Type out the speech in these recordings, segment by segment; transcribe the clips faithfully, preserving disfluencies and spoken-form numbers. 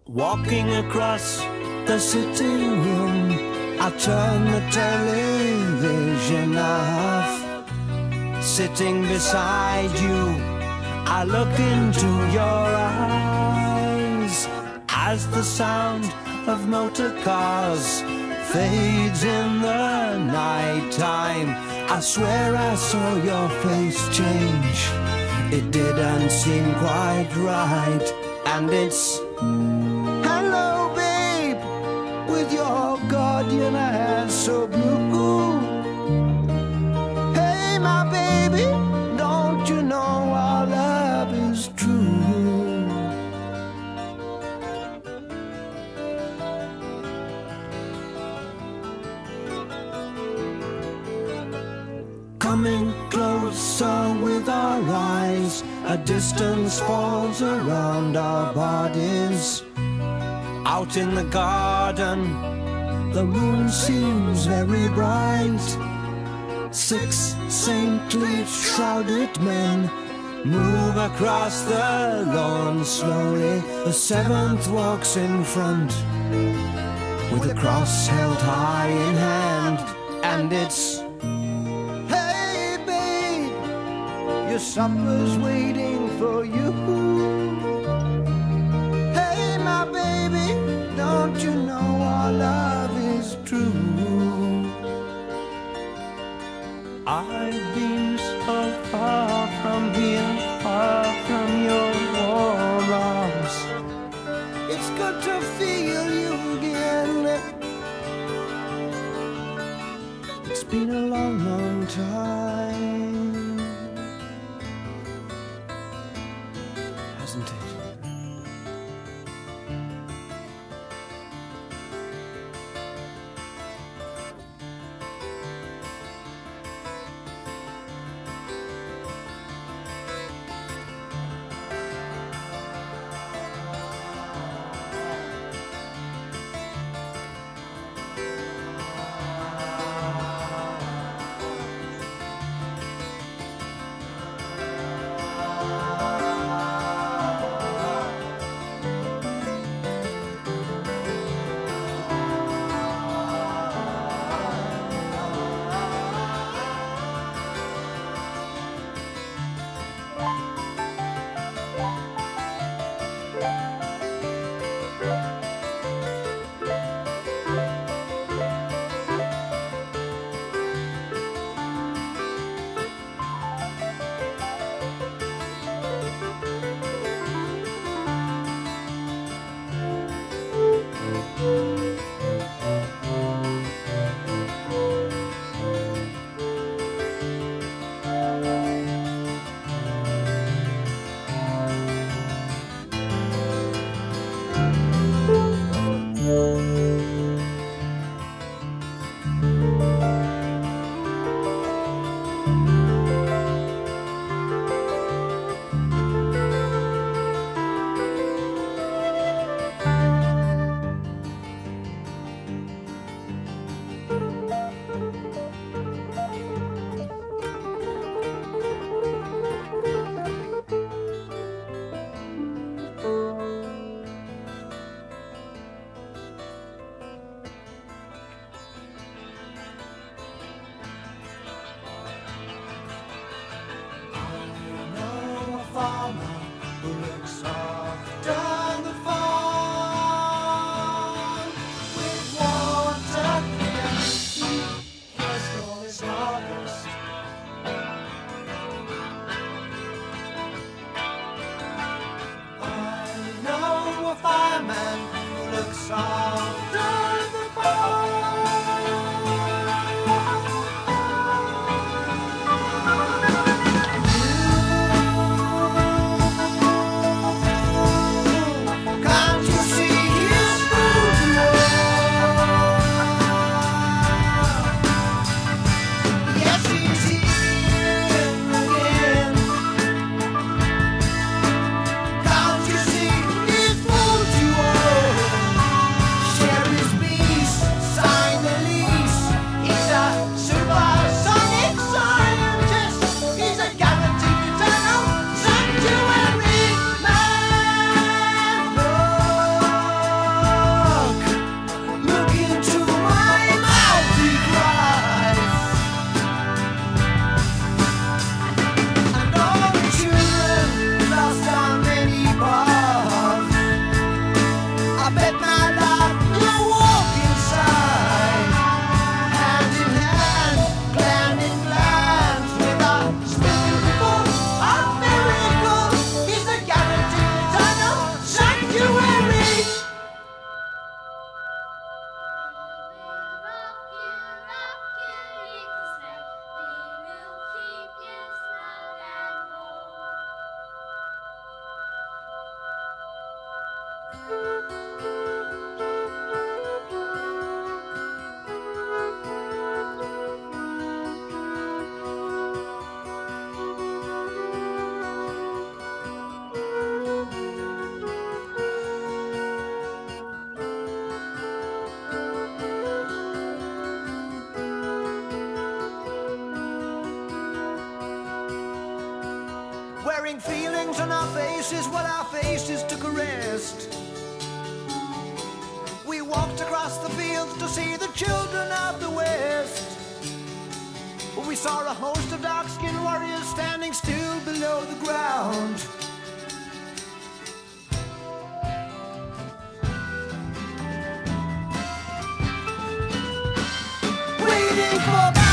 Walking across the sitting room, I turn the television off. Sitting beside you, I look into your eyes as the sound of motor cars fades in the night time. I swear I saw your face change. It didn't seem quite right. And it's hello, babe, with your guardian eyes so blue. Hey, my baby, don't you know our love is true? Coming closer with our eyes, a distance falls around our bodies. Out in the garden, the moon seems very bright. Six saintly shrouded men move across the lawn slowly. The seventh walks in front with a cross held high in hand. And it's hey babe, your supper's waiting for you. Hey my baby, don't you know our love is true? I've been so far from here, far from your warm arms. It's good to feel you again. It's been a long, long time, hasn't it? Wearing feelings on our faces while our faces took a rest. We walked across the fields to see the children of the West. We saw a host of dark-skinned warriors standing still below the ground, waiting for battle.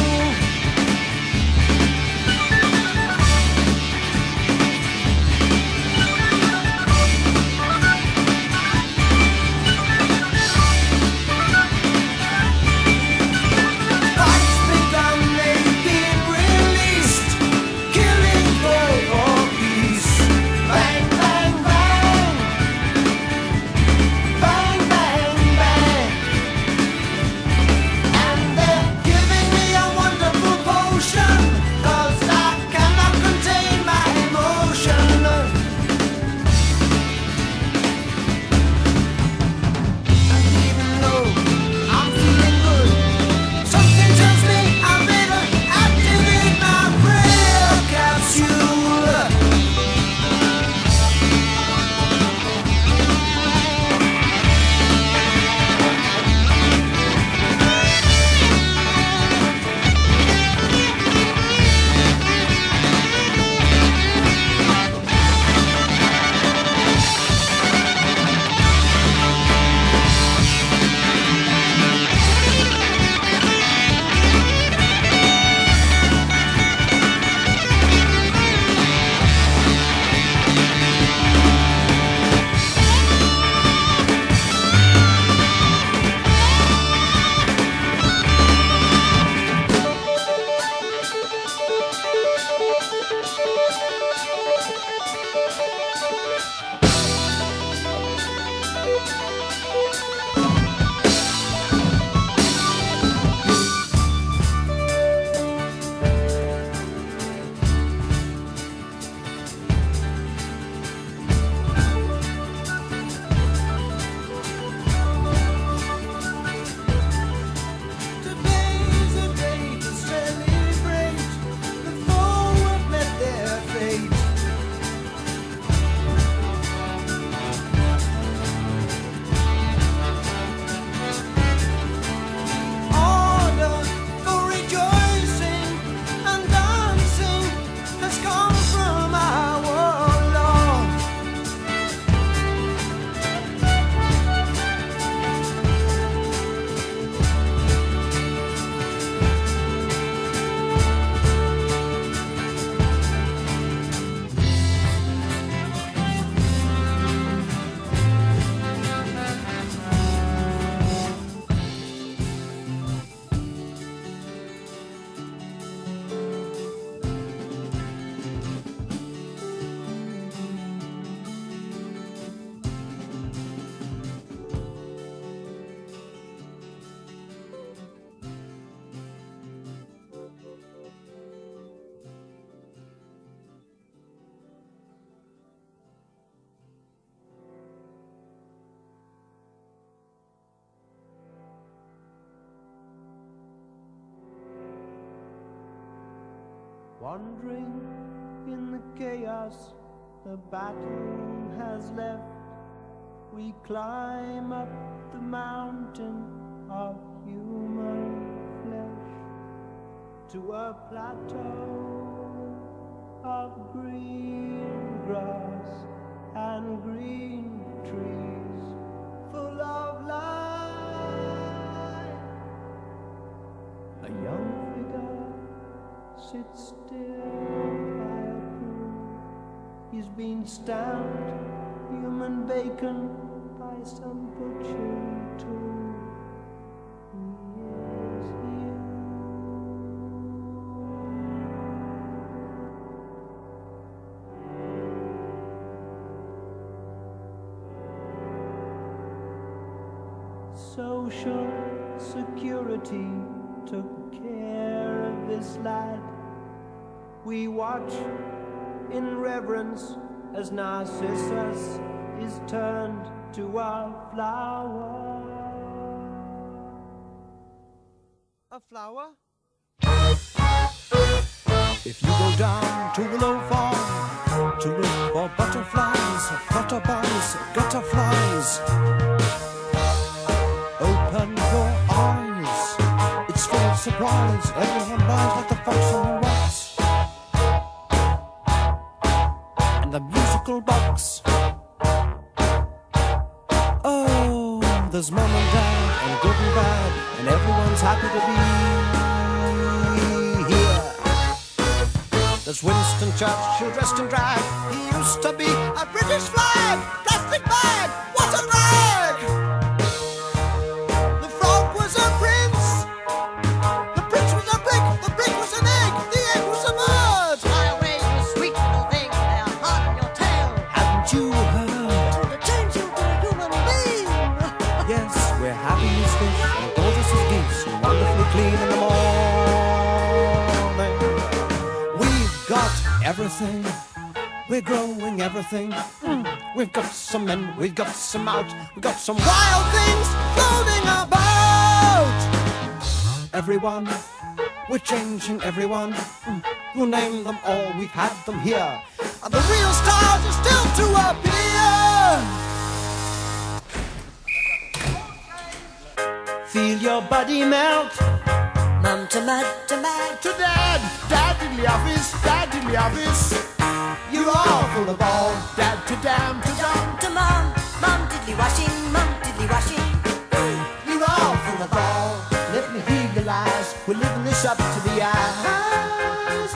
Wandering in the chaos the battle has left, we climb up the mountain of human flesh to a plateau of green grass and green trees full of life. A young figure sits still by a pool. He's been stamped human bacon by some butchering tool. He is you. Social security took care of this lad. We watch in reverence as Narcissus is turned to a flower. A flower? If you go down to Willow Farm to look for butterflies, flutterbugs, gutterflies, open your eyes. It's full of surprise. Everyone lies like the fox on the rocks. And the musical box. Oh, there's mom and dad and good and bad, and everyone's happy to be here. There's Winston Churchill dressed in drag. He used to be a British flag. Plastic bag, what a rag! The frog was a prince. The prince was a brick. The brick was an egg. The egg was a bird. Fly away, you sweet little thing. They are hard on your tail. Haven't you heard? To change you to a human being. Yes, we're happy as fish and gorgeous as geese and wonderfully clean in the morning. We've got everything. We're growing everything. Mm. We've got some in, we've got some out. We've got some wild things floating about. Everyone, we're changing everyone. Mm. We'll name them all, we've had them here. And the real stars are still to appear. Feel your body melt. Mum to mud to mad. To dad, dad in the office, dad in the office. You're all full of all. Dad to dam to dum. To mum, mum diddly washing, mum diddly washing. You're all full of all. Let me hear your lies. We're living this up to the eyes.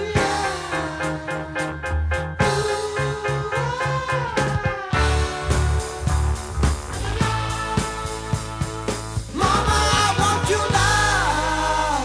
Mama, I want you now.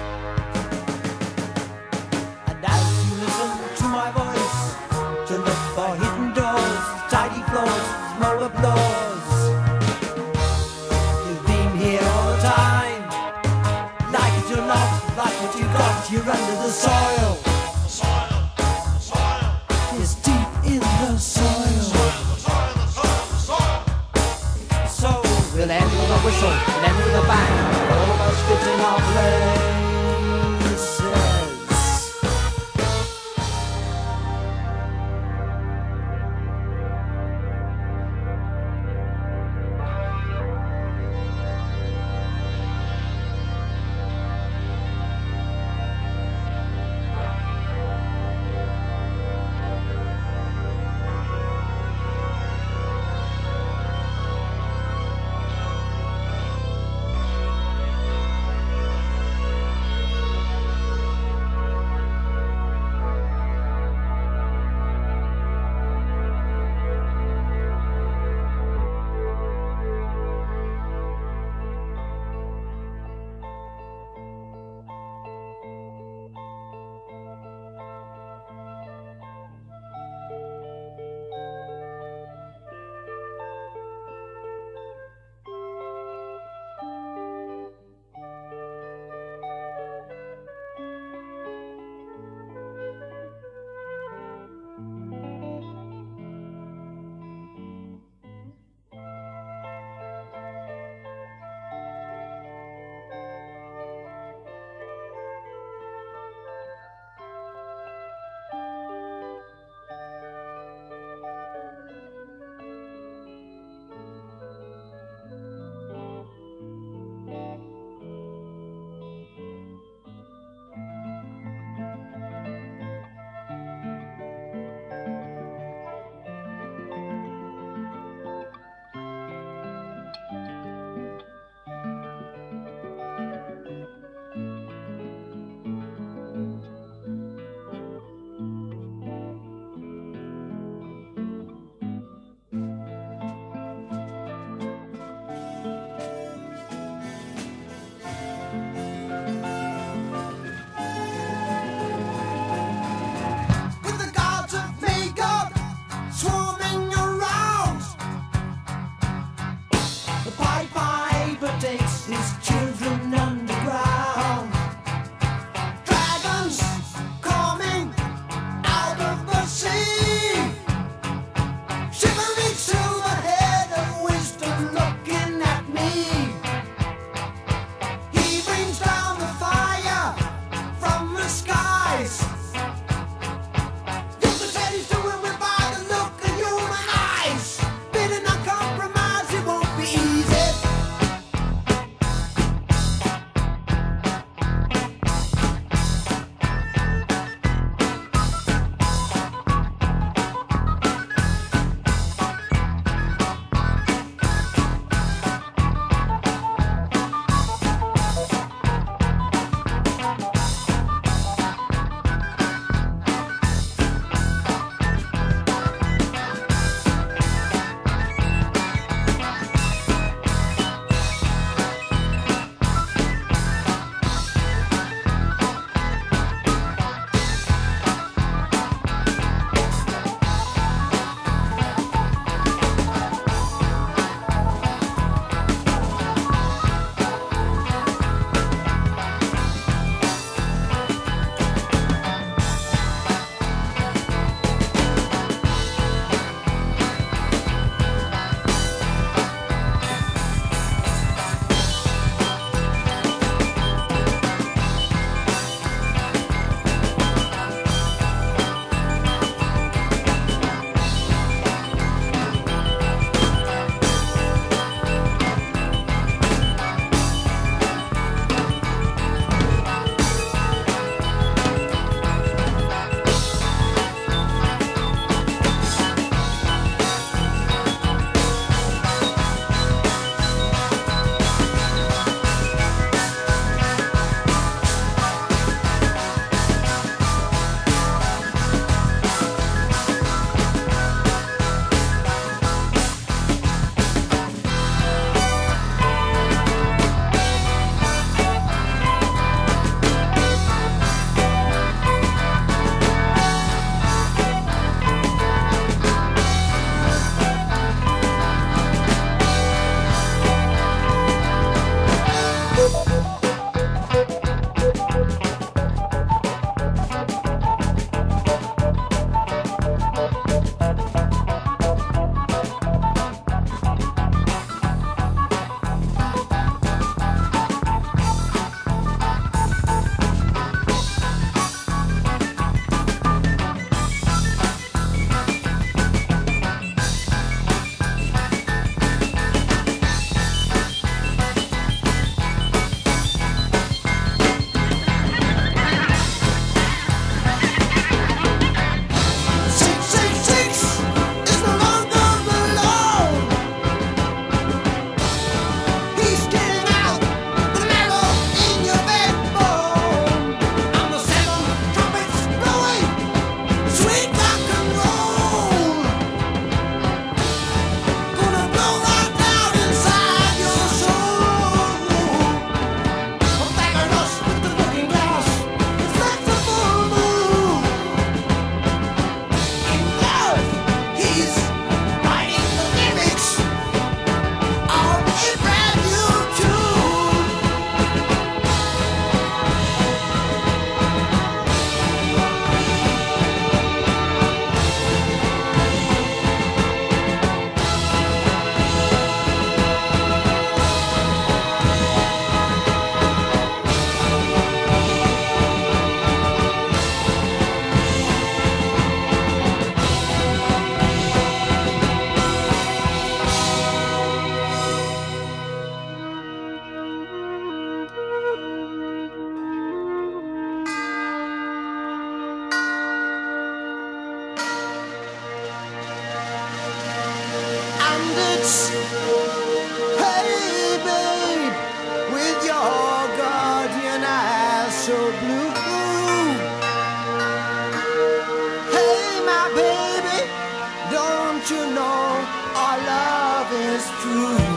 And as you listen to my voice, to look for hidden doors, tidy floors, smaller floors. You've been here all the time. Like it or not, like what you got, you're under the soil. Soil, soil, It's deep in the soil. soil, soil, soil. So we'll end with a whistle and end with a bang. All of us fit in our places. his children underground. Dragons coming out of the sea, shivering silver head of wisdom looking at me. He brings down the fire from the skies. You can say he's doing it by the look of human eyes. Bidding on compromise, it won't be easy. It's, hey babe, with your guardian eyes so blue. Hey my baby, don't you know our love is true?